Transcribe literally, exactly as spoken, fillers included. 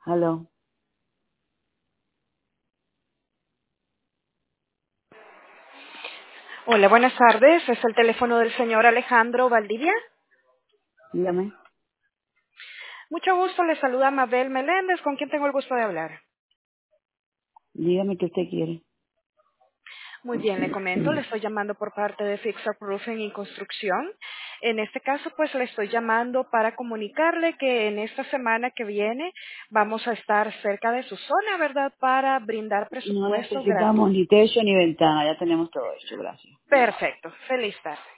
Aló. Hola, buenas tardes. Es el teléfono del señor Alejandro Valdivia. Dígame. Mucho gusto, le saluda Mabel Meléndez, con quien tengo el gusto de hablar. Dígame qué usted quiere. Muy bien, le comento, le estoy llamando por parte de Fix Up Roofing y Construcción. En este caso, pues le estoy llamando para comunicarle que en esta semana que viene vamos a estar cerca de su zona, ¿verdad? Para brindar No presupuesto necesitamos gratuito. ni techo ni ventana, ya tenemos todo hecho, gracias. Perfecto. Feliz tarde.